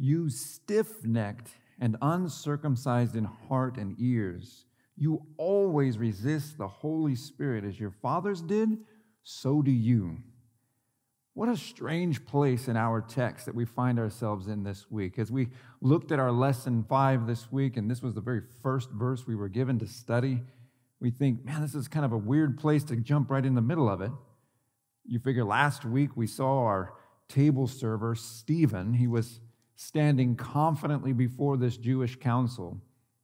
You stiff-necked and uncircumcised in heart and ears, you always resist the Holy Spirit as your fathers did, so do you. What a strange place in our text that we find ourselves in this week. As we looked at our lesson 5 this week, and this was the very first verse we were given to study, we think, man, this is kind of a weird place to jump right in the middle of it. You figure last week we saw our table server, Stephen. He was standing confidently before this Jewish council.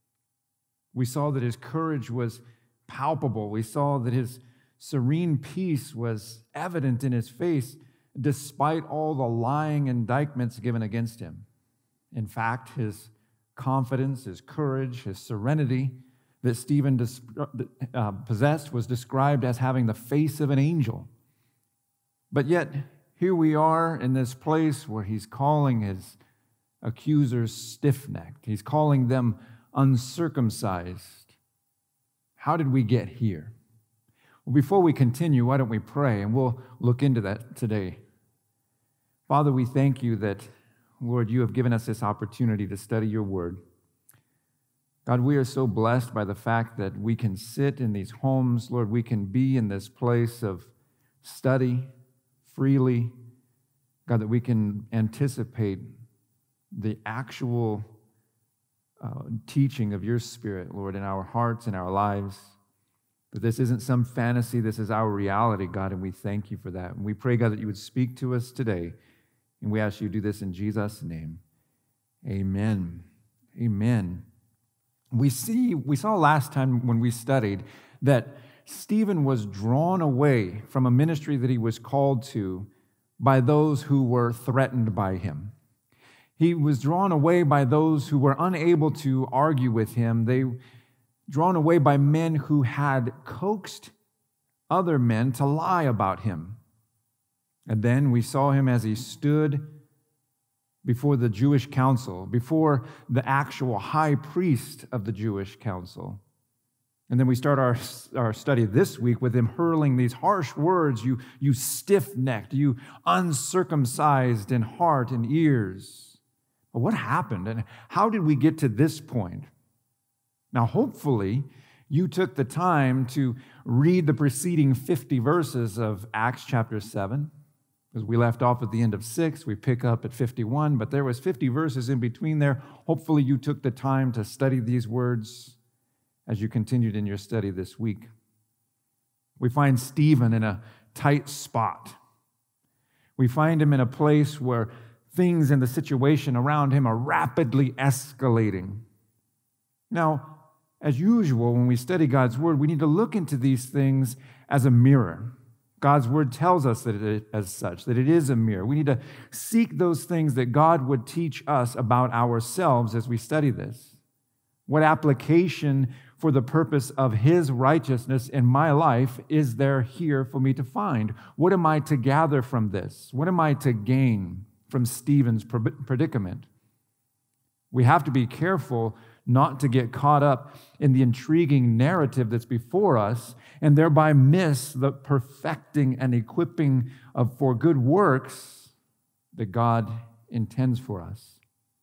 We saw that his courage was palpable. We saw that his serene peace was evident in his face, despite all the lying indictments given against him. In fact, his confidence, his courage, his serenity that Stephen possessed was described as having the face of an angel. But yet, here we are in this place where he's calling his accusers stiff-necked. He's calling them uncircumcised. How did we get here? Well, before we continue, why don't we pray, and we'll look into that today. Father, we thank you that, Lord, you have given us this opportunity to study your word. God, we are so blessed by the fact that we can sit in these homes. Lord, we can be in this place of study freely. God, that we can anticipate the actual teaching of your Spirit, Lord, in our hearts and our lives. That this isn't some fantasy, this is our reality, God, and we thank you for that. And we pray, God, that you would speak to us today, and we ask you to do this in Jesus' name. Amen. Amen. We saw last time when we studied that Stephen was drawn away from a ministry that he was called to by those who were threatened by him. He was drawn away by those who were unable to argue with him. They were drawn away by men who had coaxed other men to lie about him. And then we saw him as he stood before the Jewish council, before the actual high priest of the Jewish council. And then we start our study this week with him hurling these harsh words, you stiff-necked, you uncircumcised in heart and ears. But what happened, and how did we get to this point? Now, hopefully, you took the time to read the preceding 50 verses of Acts chapter 7, because we left off at the end of 6, we pick up at 51, but there was 50 verses in between there. Hopefully, you took the time to study these words as you continued in your study this week. We find Stephen in a tight spot. We find him in a place where things in the situation around him are rapidly escalating. Now, as usual, when we study God's word, we need to look into these things as a mirror. God's word tells us that it is a mirror. We need to seek those things that God would teach us about ourselves as we study this. What application for the purpose of his righteousness in my life is there here for me to find? What am I to gather from this? What am I to gain from Stephen's predicament? We have to be careful not to get caught up in the intriguing narrative that's before us and thereby miss the perfecting and equipping for good works that God intends for us.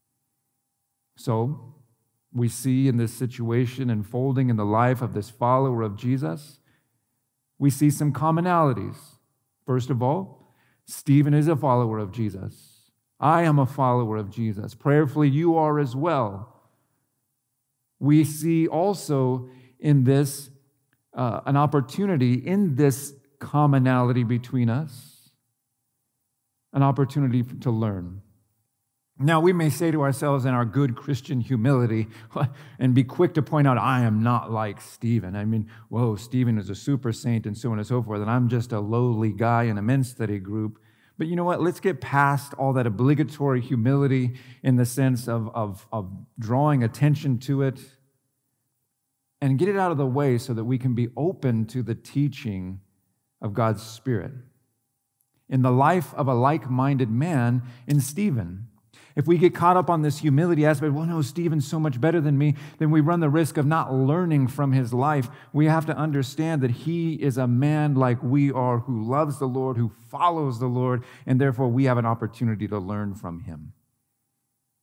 So, we see in this situation unfolding in the life of this follower of Jesus, we see some commonalities. First of all, Stephen is a follower of Jesus. I am a follower of Jesus. Prayerfully, you are as well. We see also in this an opportunity in this commonality between us, an opportunity to learn. Now, we may say to ourselves in our good Christian humility and be quick to point out, I am not like Stephen. I mean, whoa, Stephen is a super saint and so on and so forth, and I'm just a lowly guy in a men's study group. But you know what? Let's get past all that obligatory humility in the sense of drawing attention to it and get it out of the way so that we can be open to the teaching of God's Spirit in the life of a like-minded man in Stephen. If we get caught up on this humility aspect, well, no, Stephen's so much better than me, then we run the risk of not learning from his life. We have to understand that he is a man like we are who loves the Lord, who follows the Lord, and therefore we have an opportunity to learn from him.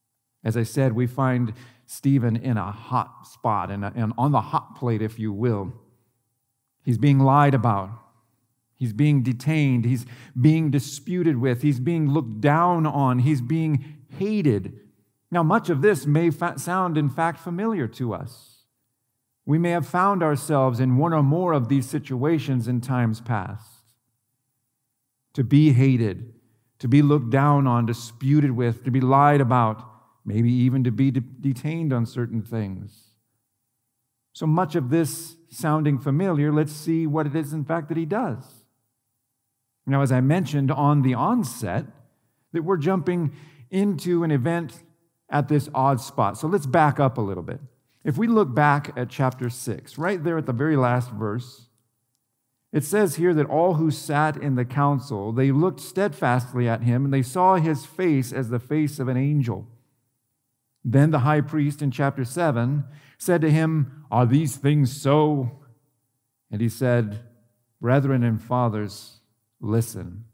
As I said, we find Stephen in a hot spot, and on the hot plate, if you will. He's being lied about. He's being detained. He's being disputed with. He's being looked down on. He's being hated. Now, much of this may sound, in fact, familiar to us. We may have found ourselves in one or more of these situations in times past. To be hated, to be looked down on, disputed with, to be lied about, maybe even to be detained on certain things. So much of this sounding familiar, let's see what it is, in fact, that he does. Now, as I mentioned on the onset, that we're jumping into an event at this odd spot. So let's back up a little bit. If we look back at chapter 6, right there at the very last verse, it says here that all who sat in the council, they looked steadfastly at him, and they saw his face as the face of an angel. Then the high priest in chapter 7 said to him, "Are these things so?" And he said, "Brethren and fathers, listen."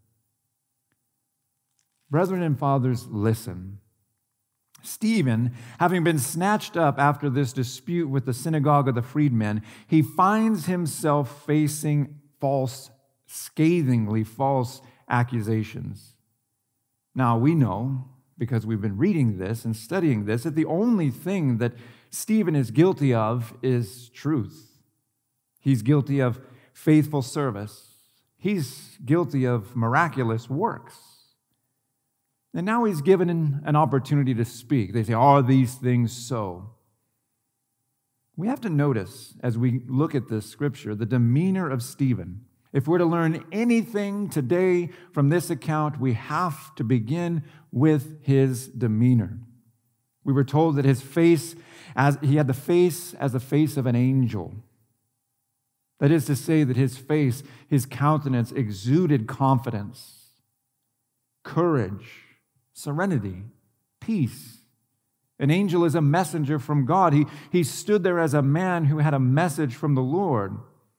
Brethren and fathers, listen. Stephen, having been snatched up after this dispute with the synagogue of the freedmen, he finds himself facing scathingly false accusations. Now, we know, because we've been reading this and studying this, that the only thing that Stephen is guilty of is truth. He's guilty of faithful service. He's guilty of miraculous works. And now he's given an opportunity to speak. They say, "Are these things so?" We have to notice, as we look at this scripture, the demeanor of Stephen. If we're to learn anything today from this account, we have to begin with his demeanor. We were told that his face, he had the face as the face of an angel. That is to say that his face, his countenance exuded confidence, courage, serenity, peace. An angel is a messenger from God. He stood there as a man who had a message from the Lord.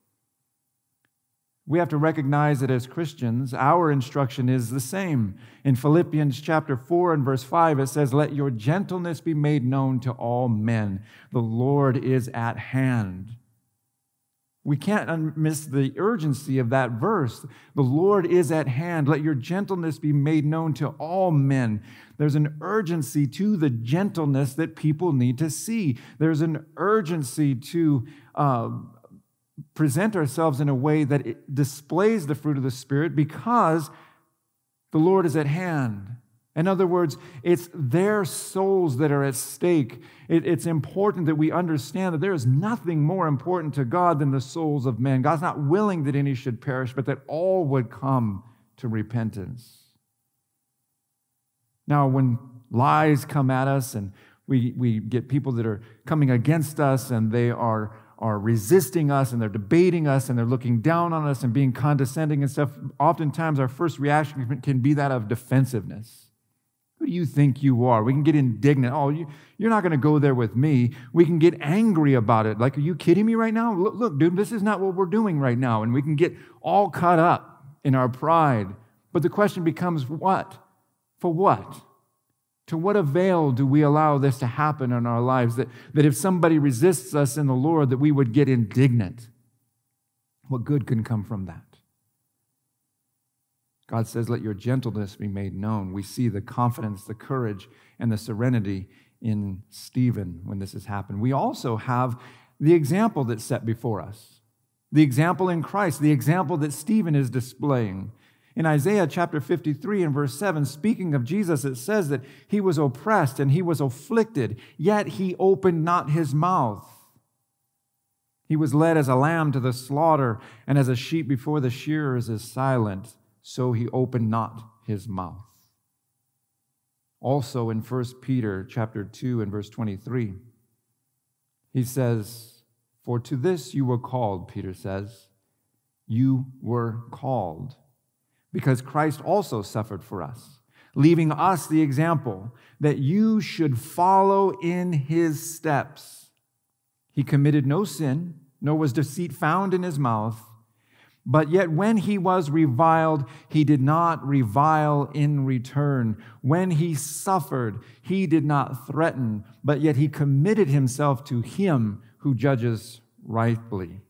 We have to recognize that as Christians, our instruction is the same. In Philippians chapter 4 and verse 5, it says, "Let your gentleness be made known to all men. The Lord is at hand." We can't miss the urgency of that verse. The Lord is at hand. Let your gentleness be made known to all men. There's an urgency to the gentleness that people need to see. There's an urgency to present ourselves in a way that it displays the fruit of the Spirit because the Lord is at hand. In other words, it's their souls that are at stake. It's important that we understand that there is nothing more important to God than the souls of men. God's not willing that any should perish, but that all would come to repentance. Now, when lies come at us and we get people that are coming against us and they are resisting us and they're debating us and they're looking down on us and being condescending and stuff, oftentimes our first reaction can be that of defensiveness. Who do you think you are? We can get indignant. "Oh, you're not going to go there with me." We can get angry about it. Like, "Are you kidding me right now? Look, dude, this is not what we're doing right now." And we can get all caught up in our pride. But the question becomes, what? For what? To what avail do we allow this to happen in our lives? That if somebody resists us in the Lord, that we would get indignant. What good can come from that? God says, "Let your gentleness be made known." We see the confidence, the courage, and the serenity in Stephen when this has happened. We also have the example that's set before us. The example in Christ, the example that Stephen is displaying. In Isaiah chapter 53 and verse 7, speaking of Jesus, it says that he was oppressed and he was afflicted, yet he opened not his mouth. He was led as a lamb to the slaughter, and as a sheep before the shearers is silent, so he opened not his mouth. Also in 1 Peter chapter 2 and verse 23, he says, "For to this you were called," Peter says, "you were called, because Christ also suffered for us, leaving us the example that you should follow in his steps. He committed no sin, nor was deceit found in his mouth. But yet when he was reviled, he did not revile in return. When he suffered, he did not threaten, but yet he committed himself to him who judges rightiously.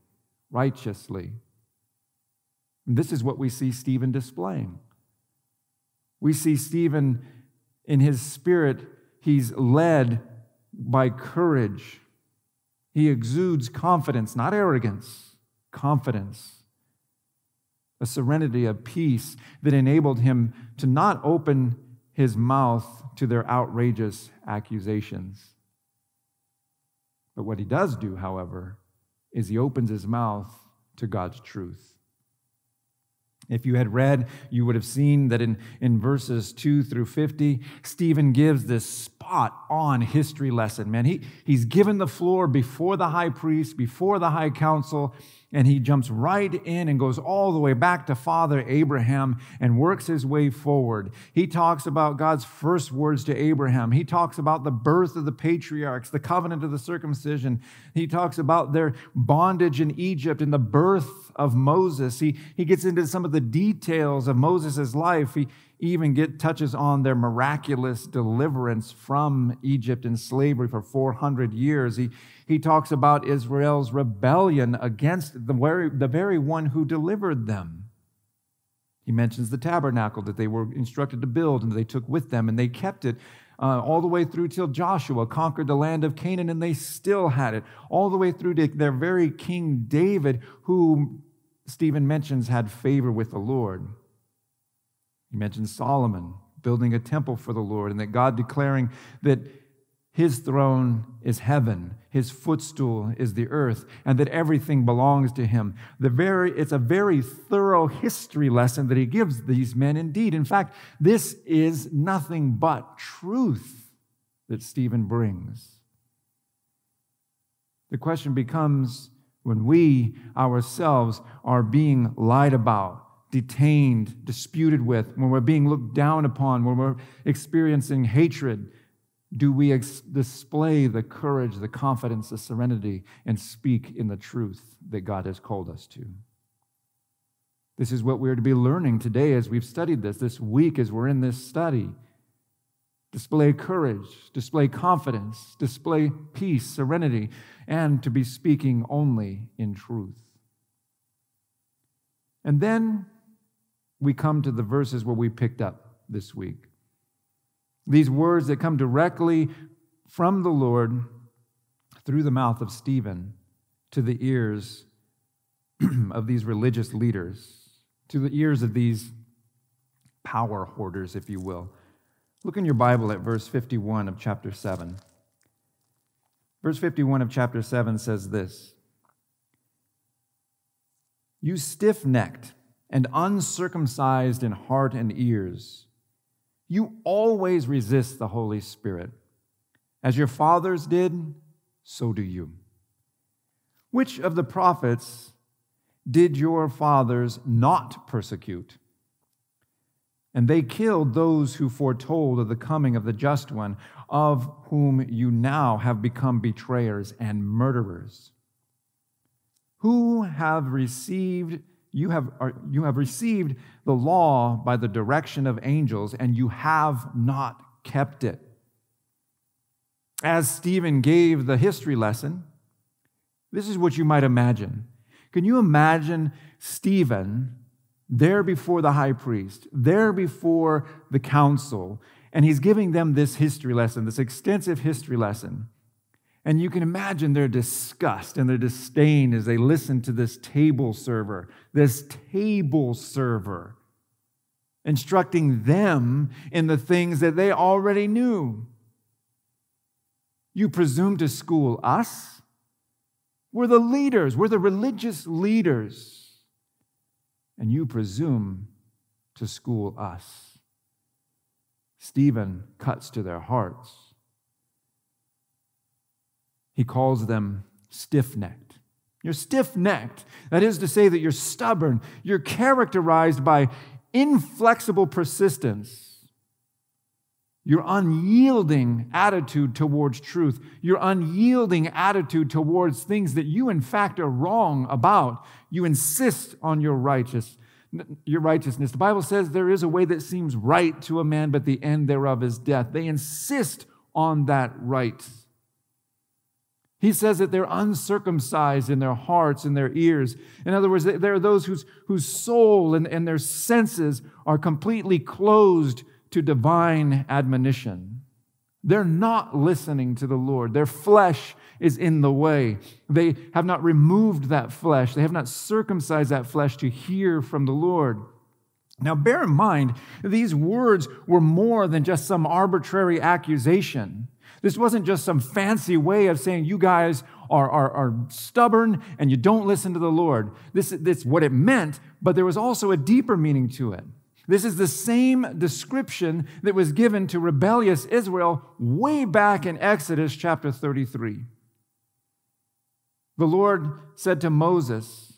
And this is what we see Stephen displaying. We see Stephen in his spirit, he's led by courage. He exudes confidence, not arrogance, confidence. A serenity, a peace that enabled him to not open his mouth to their outrageous accusations. But what he does do, however, is he opens his mouth to God's truth. If you had read, you would have seen that in verses 2 through 50, Stephen gives this spot-on history lesson. Man, he's given the floor before the high priest, before the high council, and he jumps right in and goes all the way back to Father Abraham and works his way forward. He talks about God's first words to Abraham. He talks about the birth of the patriarchs, the covenant of the circumcision. He talks about their bondage in Egypt and the birth of Moses. He gets into some of the details of Moses' life. He even touches on their miraculous deliverance from Egypt and slavery for 400 years. He talks about Israel's rebellion against the very one who delivered them. He mentions the tabernacle that they were instructed to build and they took with them, and they kept it all the way through till Joshua conquered the land of Canaan, and they still had it, all the way through to their very King David, who Stephen mentions had favor with the Lord. He mentions Solomon building a temple for the Lord, and that God declaring that his throne is heaven, his footstool is the earth, and that everything belongs to him. It's a very thorough history lesson that he gives these men indeed. In fact, this is nothing but truth that Stephen brings. The question becomes, when we ourselves are being lied about, detained, disputed with, when we're being looked down upon, when we're experiencing hatred, do we display the courage, the confidence, the serenity, and speak in the truth that God has called us to? This is what we're to be learning today as we've studied this week as we're in this study. Display courage, display confidence, display peace, serenity, and to be speaking only in truth. And then we come to the verses where we picked up this week. These words that come directly from the Lord through the mouth of Stephen to the ears of these religious leaders, to the ears of these power hoarders, if you will. Look in your Bible at verse 51 of chapter 7. Verse 51 of chapter 7 says this: "You stiff-necked and uncircumcised in heart and ears, you always resist the Holy Spirit. As your fathers did, so do you. Which of the prophets did your fathers not persecute? And they killed those who foretold of the coming of the Just One, of whom you now have become betrayers and murderers. You have received the law by the direction of angels, and you have not kept it." As Stephen gave the history lesson, this is what you might imagine. Can you imagine Stephen there before the high priest, there before the council, and he's giving them this history lesson, this extensive history lesson. And you can imagine their disgust and their disdain as they listen to this table server instructing them in the things that they already knew. You presume to school us? We're the leaders, we're the religious leaders. And you presume to school us. Stephen cuts to their hearts. He calls them stiff-necked. You're stiff-necked. That is to say that you're stubborn. You're characterized by inflexible persistence. your unyielding attitude towards truth, your unyielding attitude towards things that you, in fact, are wrong about. You insist on your righteousness. The Bible says there is a way that seems right to a man, but the end thereof is death. They insist on that right. He says that they're uncircumcised in their hearts and their ears. In other words, there are those whose soul and their senses are completely closed to divine admonition. They're not listening to the Lord. Their flesh is in the way. They have not removed that flesh. They have not circumcised that flesh to hear from the Lord. Now, bear in mind, these words were more than just some arbitrary accusation. This wasn't just some fancy way of saying you guys are stubborn and you don't listen to the Lord. This is what it meant, but there was also a deeper meaning to it. This is the same description that was given to rebellious Israel way back in Exodus chapter 33. The Lord said to Moses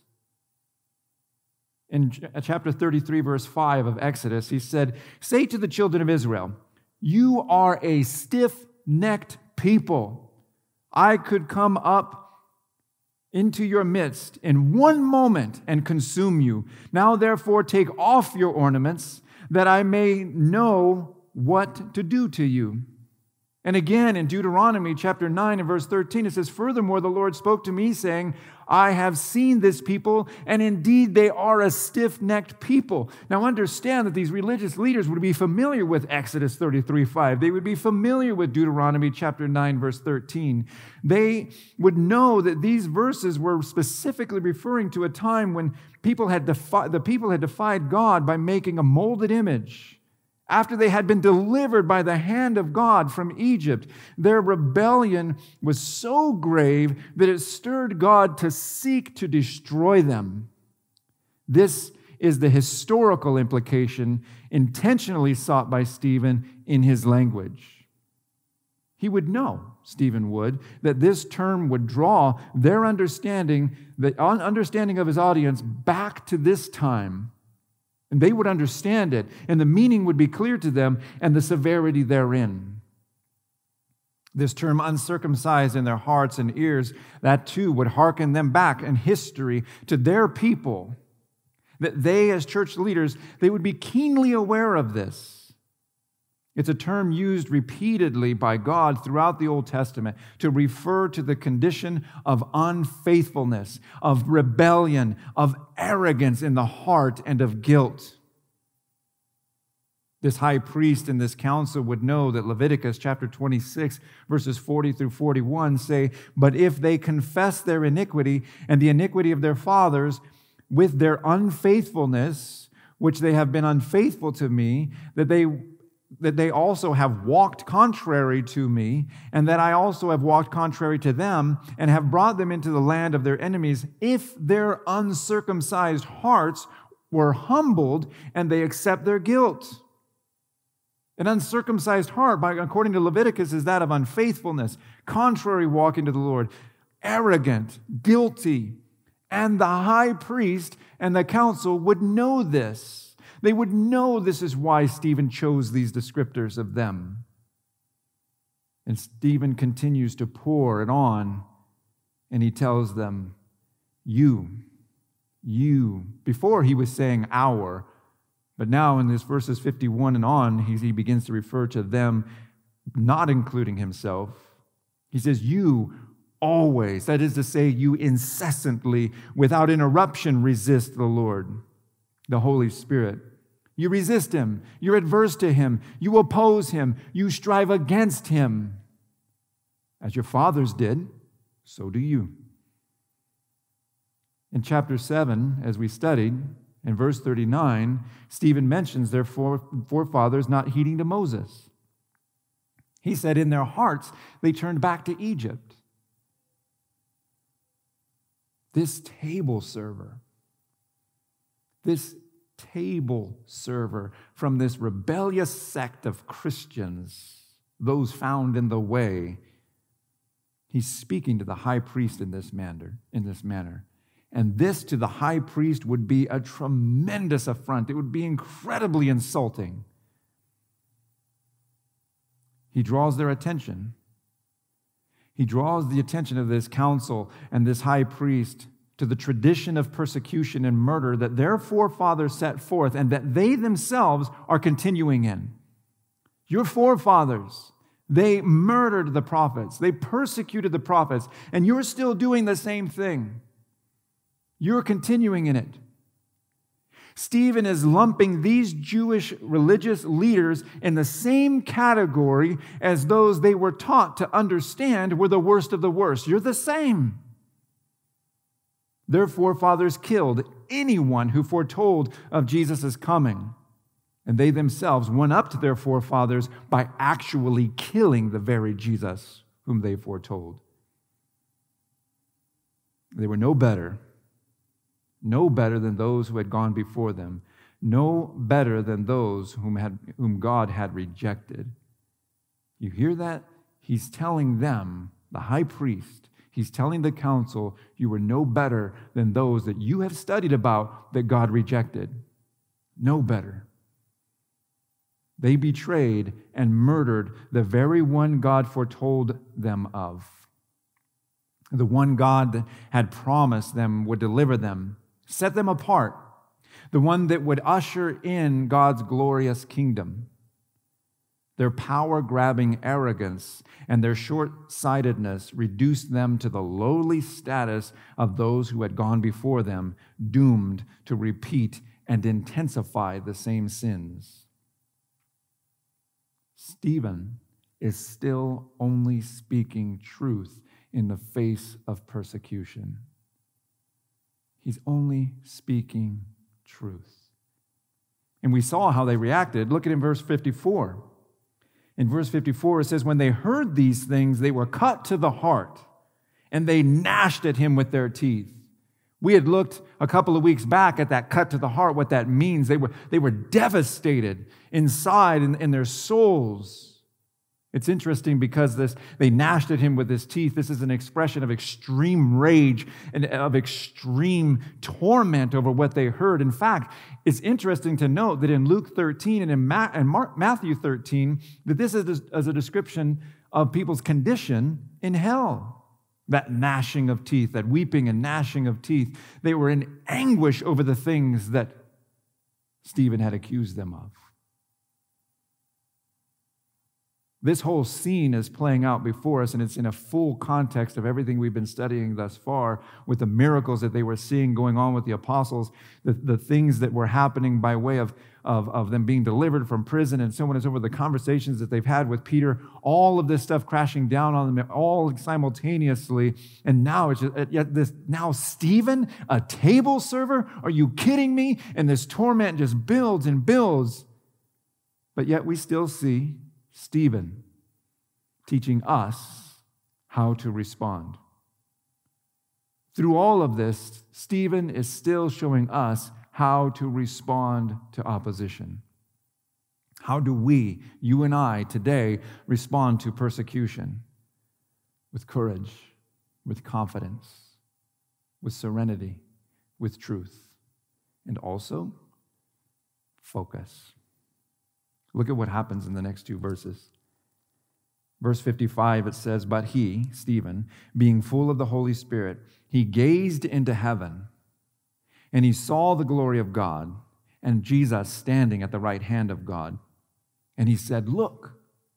in chapter 33, verse 5 of Exodus, he said, "Say to the children of Israel, you are a stiff-necked people. I could come up into your midst in one moment and consume you. Now, therefore, take off your ornaments, that I may know what to do to you." And again, in Deuteronomy chapter 9 and verse 13, it says, "Furthermore, the Lord spoke to me, saying, I have seen this people, and indeed they are a stiff-necked people." Now understand that these religious leaders would be familiar with Exodus 33:5. They would be familiar with Deuteronomy chapter 9, verse 13. They would know that these verses were specifically referring to a time when the people had defied God by making a molded image. After they had been delivered by the hand of God from Egypt, their rebellion was so grave that it stirred God to seek to destroy them. This is the historical implication intentionally sought by Stephen in his language. He would know, Stephen would, that this term would draw their understanding, the understanding of his audience, back to this time. And they would understand it, and the meaning would be clear to them, and the severity therein. This term, uncircumcised in their hearts and ears, that too would hearken them back in history to their people. That they, as church leaders, they would be keenly aware of this. It's a term used repeatedly by God throughout the Old Testament to refer to the condition of unfaithfulness, of rebellion, of arrogance in the heart, and of guilt. This high priest in this council would know that Leviticus chapter 26, verses 40 through 41 say, "But if they confess their iniquity and the iniquity of their fathers with their unfaithfulness, which they have been unfaithful to me, that they also have walked contrary to me, and that I also have walked contrary to them, and have brought them into the land of their enemies, if their uncircumcised hearts were humbled, and they accept their guilt." An uncircumcised heart, according to Leviticus, is that of unfaithfulness, contrary walking to the Lord, arrogant, guilty. And the high priest and the council would know this. They would know this is why Stephen chose these descriptors of them. And Stephen continues to pour it on, and he tells them, you, before he was saying our, but now in this verses 51 and on, he begins to refer to them, not including himself. He says, you always, that is to say, you incessantly, without interruption, resist the Lord, the Holy Spirit. You resist him. You're adverse to him. You oppose him. You strive against him. As your fathers did, so do you. In chapter 7, as we studied, in verse 39, Stephen mentions their forefathers not heeding to Moses. He said in their hearts, they turned back to Egypt. This table server from this rebellious sect of Christians, those found in the way, he's speaking to the high priest in this manner. And this to the high priest would be a tremendous affront. It would be incredibly insulting. He draws their attention. He draws the attention of this council and this high priest to the tradition of persecution and murder that their forefathers set forth and that they themselves are continuing in. Your forefathers, they murdered the prophets. They persecuted the prophets, and you're still doing the same thing. You're continuing in it. Stephen is lumping these Jewish religious leaders in the same category as those they were taught to understand were the worst of the worst. You're the same. Their forefathers killed anyone who foretold of Jesus' coming, and they themselves went up to their forefathers by actually killing the very Jesus whom they foretold. They were no better than those who had gone before them, no better than those whom God had rejected. You hear that? He's telling them, the high priest, he's telling the council, you were no better than those that you have studied about that God rejected. No better. They betrayed and murdered the very one God foretold them of. The one God had promised them would deliver them, set them apart, the one that would usher in God's glorious kingdom. Their power-grabbing arrogance and their short-sightedness reduced them to the lowly status of those who had gone before them, doomed to repeat and intensify the same sins. Stephen is still only speaking truth in the face of persecution. He's only speaking truth. And we saw how they reacted. Look at in verse 54. In verse 54, it says, when they heard these things, they were cut to the heart, and they gnashed at him with their teeth. We had looked a couple of weeks back at that cut to the heart, what that means. They were devastated inside in their souls. It's interesting because they gnashed at him with his teeth. This is an expression of extreme rage and of extreme torment over what they heard. In fact, it's interesting to note that in Luke 13 and in Matthew 13, that this is as a description of people's condition in hell. That gnashing of teeth, that weeping and gnashing of teeth. They were in anguish over the things that Stephen had accused them of. This whole scene is playing out before us, and it's in a full context of everything we've been studying thus far, with the miracles that they were seeing going on with the apostles, the things that were happening by way of them being delivered from prison, and so on and so forth, the conversations that they've had with Peter, all of this stuff crashing down on them, all simultaneously. And now it's just, now Stephen, a table server? Are you kidding me? And this torment just builds and builds. But yet we still see Stephen teaching us how to respond. Through all of this, Stephen is still showing us how to respond to opposition. How do we, you and I, today respond to persecution? With courage, with confidence, with serenity, with truth, and also focus. Look at what happens in the next two verses. Verse 55, it says, but he, Stephen, being full of the Holy Spirit, he gazed into heaven, and he saw the glory of God and Jesus standing at the right hand of God. And he said, look,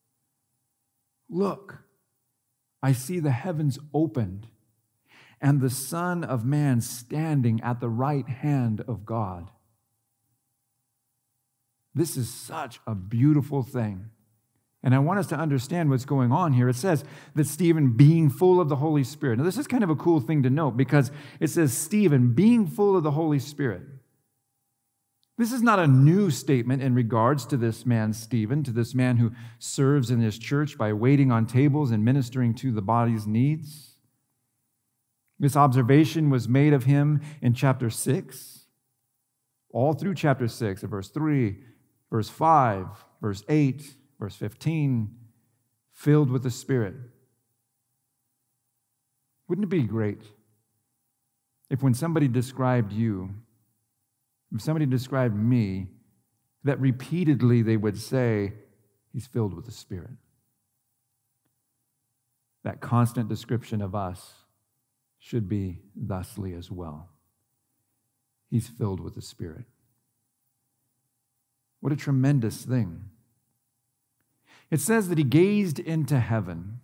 I see the heavens opened and the Son of Man standing at the right hand of God. This is such a beautiful thing. And I want us to understand what's going on here. It says that Stephen being full of the Holy Spirit. Now, this is kind of a cool thing to note because it says Stephen being full of the Holy Spirit. This is not a new statement in regards to this man, Stephen, to this man who serves in this church by waiting on tables and ministering to the body's needs. This observation was made of him in chapter 6, all through chapter 6, at verse 3, verse 5, verse 8, verse 15, filled with the Spirit. Wouldn't it be great if when somebody described you, if somebody described me, that repeatedly they would say, he's filled with the Spirit. that constant description of us should be thusly as well. He's filled with the Spirit. What a tremendous thing. It says that he gazed into heaven.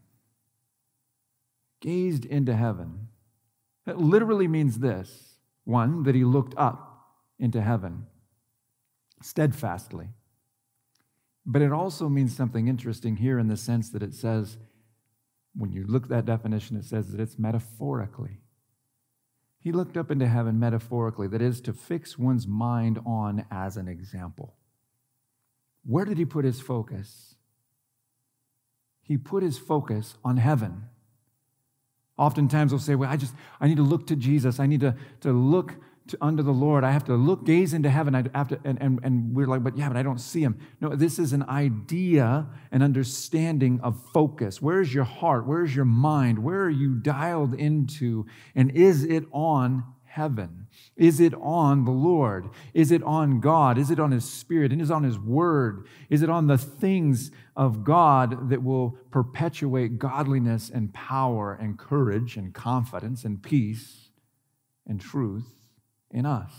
Gazed into heaven. That literally means this. One, that he looked up into heaven steadfastly. But it also means something interesting here in the sense that it says, when you look at that definition, it says that it's metaphorically. He looked up into heaven metaphorically, that is, to fix one's mind on as an example. Where did he put his focus? He put his focus on heaven. Oftentimes we'll say, well, I need to look to Jesus. I need to look unto the Lord. I have to gaze into heaven. I have to, and we're like, but I don't see him. No, this is an idea, an understanding of focus. Where's your heart? Where's your mind? Where are you dialed into? And is it on heaven? Is it on the Lord? Is it on God? Is it on His Spirit? And is it on His Word? Is it on the things of God that will perpetuate godliness and power and courage and confidence and peace and truth in us?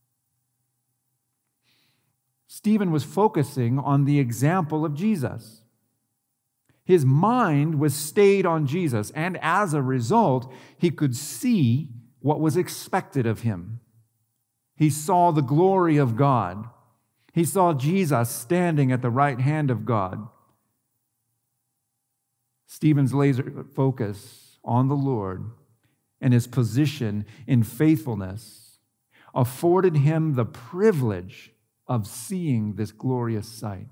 Stephen was focusing on the example of Jesus. His mind was stayed on Jesus, and as a result, he could see what was expected of him. He saw the glory of God. He saw Jesus standing at the right hand of God. Stephen's laser focus on the Lord and his position in faithfulness afforded him the privilege of seeing this glorious sight.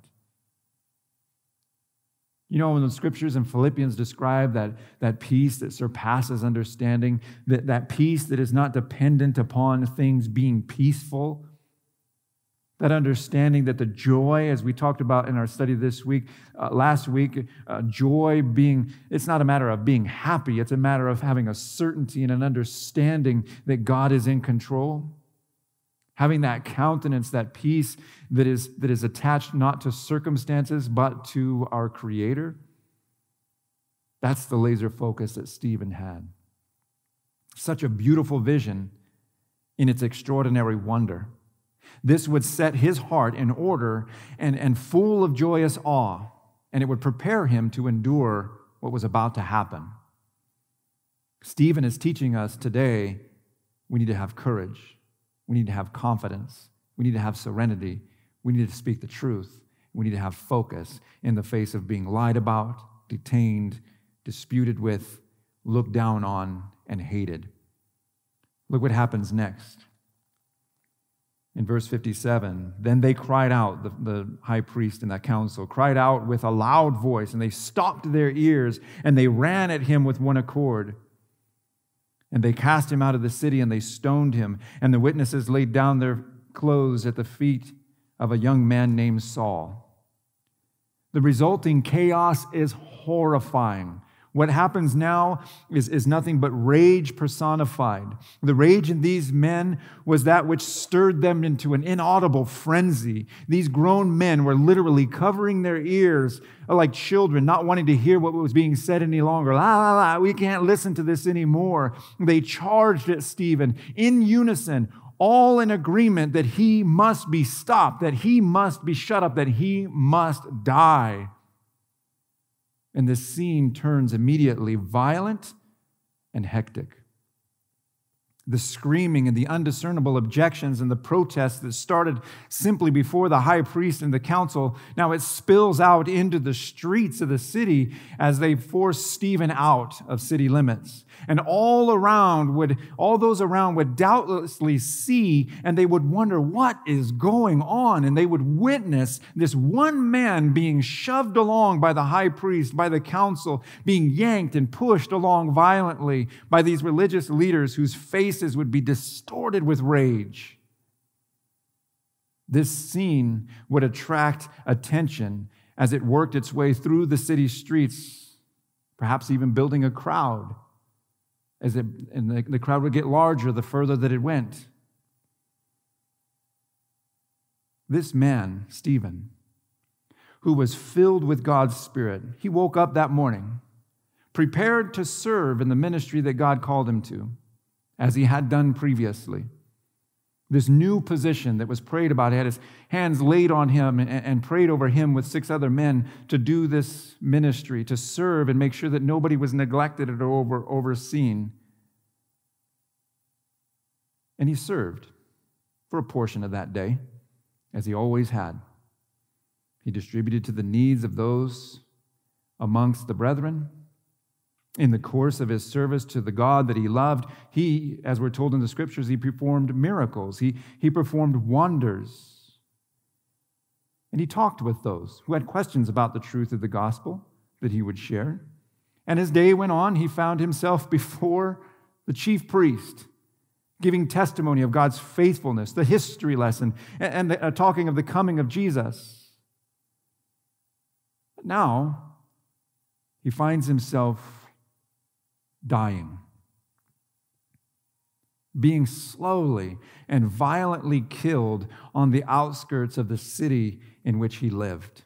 You know, when the scriptures in Philippians describe that peace that surpasses understanding, that peace that is not dependent upon things being peaceful, that understanding that the joy, as we talked about in our study this week, last week, joy being, it's not a matter of being happy, it's a matter of having a certainty and an understanding that God is in control. Having that countenance, that peace that is attached not to circumstances, but to our Creator. That's the laser focus that Stephen had. Such a beautiful vision in its extraordinary wonder. This would set his heart in order and full of joyous awe, and it would prepare him to endure what was about to happen. Stephen is teaching us today we need to have courage. We need to have confidence. We need to have serenity. We need to speak the truth. We need to have focus in the face of being lied about, detained, disputed with, looked down on, and hated. Look what happens next. In verse 57, then they cried out, the high priest and that council cried out with a loud voice, and they stopped their ears, and they ran at him with one accord. And they cast him out of the city, and they stoned him. And the witnesses laid down their clothes at the feet of a young man named Saul. The resulting chaos is horrifying. What happens now is nothing but rage personified. The rage in these men was that which stirred them into an inaudible frenzy. These grown men were literally covering their ears like children, not wanting to hear what was being said any longer. La, la, la, we can't listen to this anymore. They charged at Stephen in unison, all in agreement that he must be stopped, that he must be shut up, that he must die. And the scene turns immediately violent and hectic. The screaming and the undiscernible objections and the protests that started simply before the high priest and the council, now it spills out into the streets of the city as they force Stephen out of city limits. And all those around would doubtlessly see, and they would wonder what is going on. And they would witness this one man being shoved along by the high priest, by the council, being yanked and pushed along violently by these religious leaders whose faces would be distorted with rage. This scene would attract attention as it worked its way through the city streets, perhaps even building a crowd. And the crowd would get larger the further that it went. This man, Stephen, who was filled with God's Spirit, he woke up that morning, prepared to serve in the ministry that God called him to, as he had done previously. This new position that was prayed about, he had his hands laid on him and prayed over him with 6 other men to do this ministry, to serve and make sure that nobody was neglected or overseen. And he served for a portion of that day, as he always had. He distributed to the needs of those amongst the brethren. In the course of his service to the God that he loved, he, as we're told in the scriptures, he performed miracles. He performed wonders. And he talked with those who had questions about the truth of the gospel that he would share. And as day went on, he found himself before the chief priest, giving testimony of God's faithfulness, the history lesson, and talking of the coming of Jesus. But now, he finds himself dying, being slowly and violently killed on the outskirts of the city in which he lived.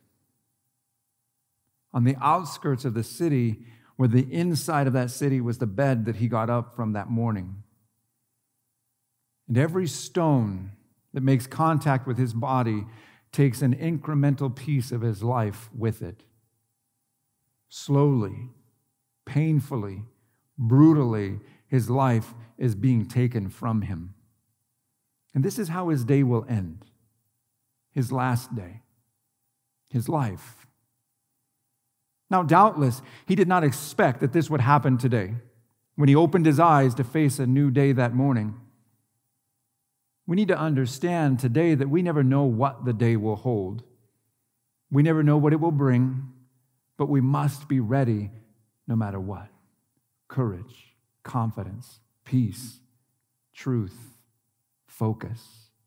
On the outskirts of the city, where the inside of that city was the bed that he got up from that morning. And every stone that makes contact with his body takes an incremental piece of his life with it. Slowly, painfully, brutally, his life is being taken from him. And this is how his day will end. His last day. His life. Now, doubtless, he did not expect that this would happen today. When he opened his eyes to face a new day that morning, we need to understand today that we never know what the day will hold. We never know what it will bring, but we must be ready no matter what. Courage, confidence, peace, truth, focus.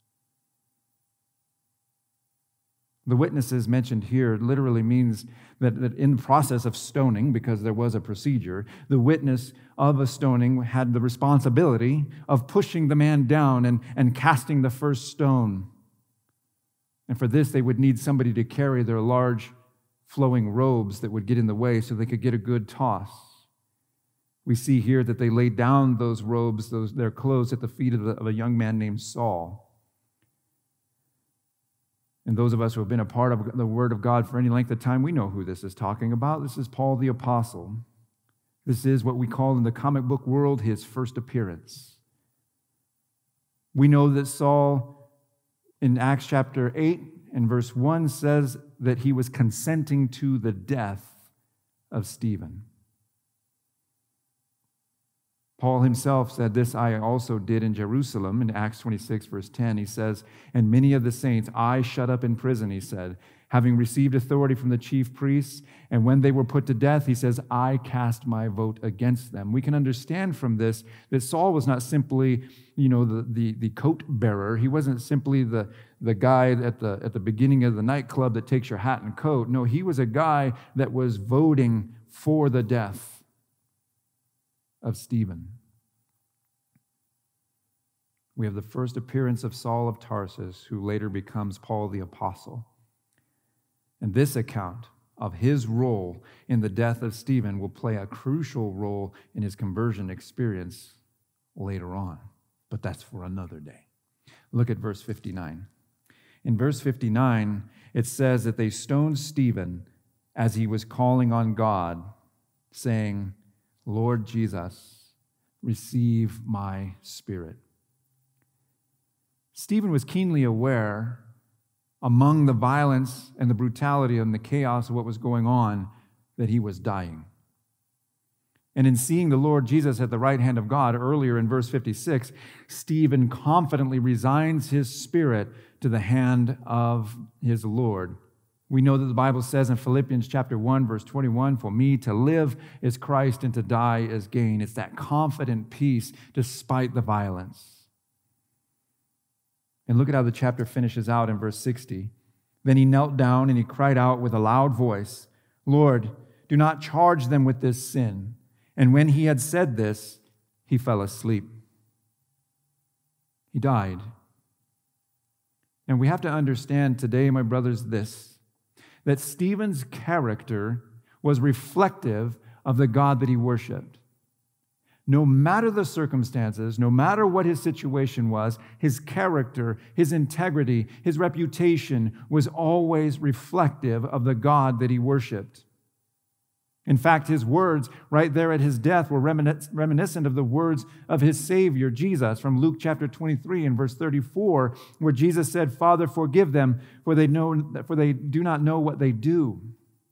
The witnesses mentioned here literally means that in the process of stoning, because there was a procedure, the witness of a stoning had the responsibility of pushing the man down and casting the first stone. And for this, they would need somebody to carry their large flowing robes that would get in the way so they could get a good toss. We see here that they laid down those robes, their clothes, at the feet of a young man named Saul. And those of us who have been a part of the Word of God for any length of time, we know who this is talking about. This is Paul the Apostle. This is what we call in the comic book world his first appearance. We know that Saul, in Acts chapter 8 and verse 1, says that he was consenting to the death of Stephen. Paul himself said, "This I also did in Jerusalem," in Acts 26, verse 10. He says, "And many of the saints I shut up in prison," he said, "having received authority from the chief priests. And when they were put to death," he says, "I cast my vote against them." We can understand from this that Saul was not simply, the coat bearer. He wasn't simply the guy at the beginning of the nightclub that takes your hat and coat. No, he was a guy that was voting for the death of Stephen. We have the first appearance of Saul of Tarsus, who later becomes Paul the Apostle. And this account of his role in the death of Stephen will play a crucial role in his conversion experience later on. But that's for another day. Look at verse 59. In verse 59, it says that they stoned Stephen as he was calling on God, saying, "Lord Jesus, receive my spirit." Stephen was keenly aware, among the violence and the brutality and the chaos of what was going on, that he was dying. And in seeing the Lord Jesus at the right hand of God, earlier in verse 56, Stephen confidently resigns his spirit to the hand of his Lord. We know that the Bible says in Philippians chapter 1, verse 21, "For me to live is Christ and to die is gain." It's that confident peace despite the violence. And look at how the chapter finishes out in verse 60. "Then he knelt down and he cried out with a loud voice, 'Lord, do not charge them with this sin.' And when he had said this, he fell asleep." He died. And we have to understand today, my brothers, this, that Stephen's character was reflective of the God that he worshiped. No matter the circumstances, no matter what his situation was, his character, his integrity, his reputation was always reflective of the God that he worshiped. In fact, his words right there at his death were reminiscent of the words of his Savior, Jesus, from Luke chapter 23 and verse 34, where Jesus said, "Father, forgive them, for they do not know what they do."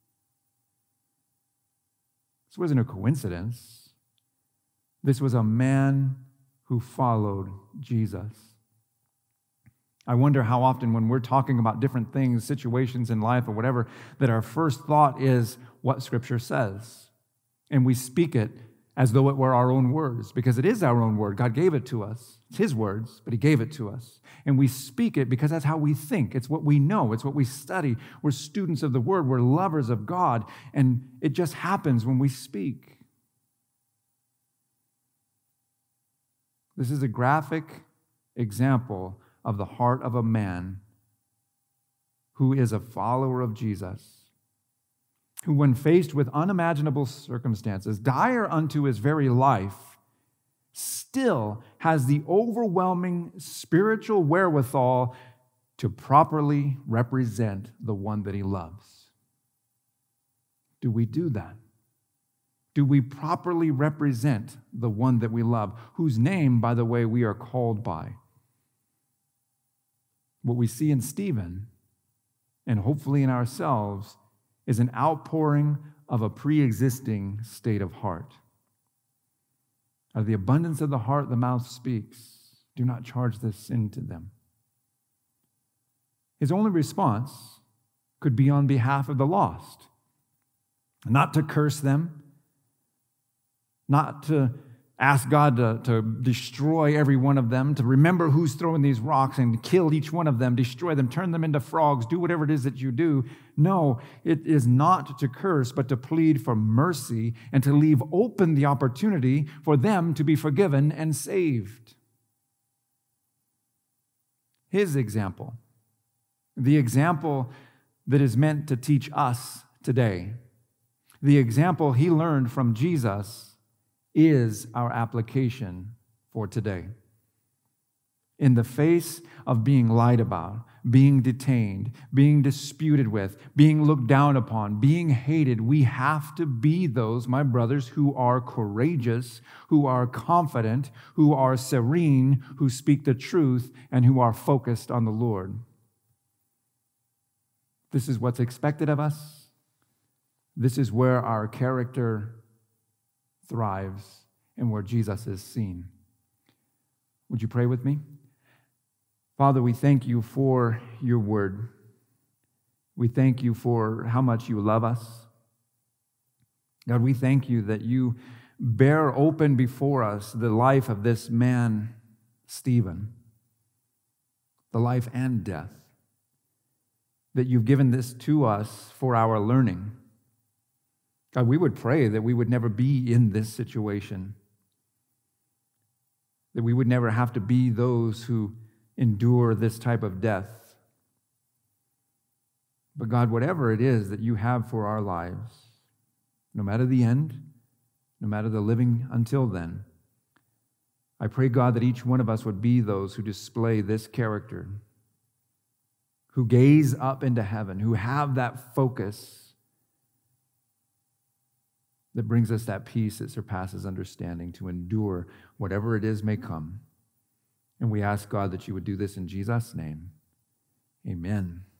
This wasn't a coincidence. This was a man who followed Jesus. I wonder how often when we're talking about different things, situations in life or whatever, that our first thought is what Scripture says. And we speak it as though it were our own words, because it is our own word. God gave it to us. It's his words, but he gave it to us. And we speak it because that's how we think. It's what we know. It's what we study. We're students of the word. We're lovers of God. And it just happens when we speak. This is a graphic example of the heart of a man who is a follower of Jesus, who, when faced with unimaginable circumstances, dire unto his very life, still has the overwhelming spiritual wherewithal to properly represent the one that he loves. Do we do that? Do we properly represent the one that we love, whose name, by the way, we are called by? What we see in Stephen, and hopefully in ourselves, is an outpouring of a pre-existing state of heart. Out of the abundance of the heart, the mouth speaks. Do not charge this sin to them. His only response could be on behalf of the lost, not to curse them, not to ask God to destroy every one of them, to remember who's throwing these rocks and kill each one of them, destroy them, turn them into frogs, do whatever it is that you do. No, it is not to curse, but to plead for mercy and to leave open the opportunity for them to be forgiven and saved. His example, the example that is meant to teach us today, the example he learned from Jesus, is our application for today. In the face of being lied about, being detained, being disputed with, being looked down upon, being hated, we have to be those, my brothers, who are courageous, who are confident, who are serene, who speak the truth, and who are focused on the Lord. This is what's expected of us. This is where our character thrives and where Jesus is seen. Would you pray with me? Father, we thank you for your word. We thank you for how much you love us. God, we thank you that you bear open before us the life of this man, Stephen, the life and death, that you've given this to us for our learning. God, we would pray that we would never be in this situation, that we would never have to be those who endure this type of death. But God, whatever it is that you have for our lives, no matter the end, no matter the living until then, I pray, God, that each one of us would be those who display this character, who gaze up into heaven, who have that focus that brings us that peace that surpasses understanding to endure whatever it is may come. And we ask, God, that you would do this in Jesus' name. Amen.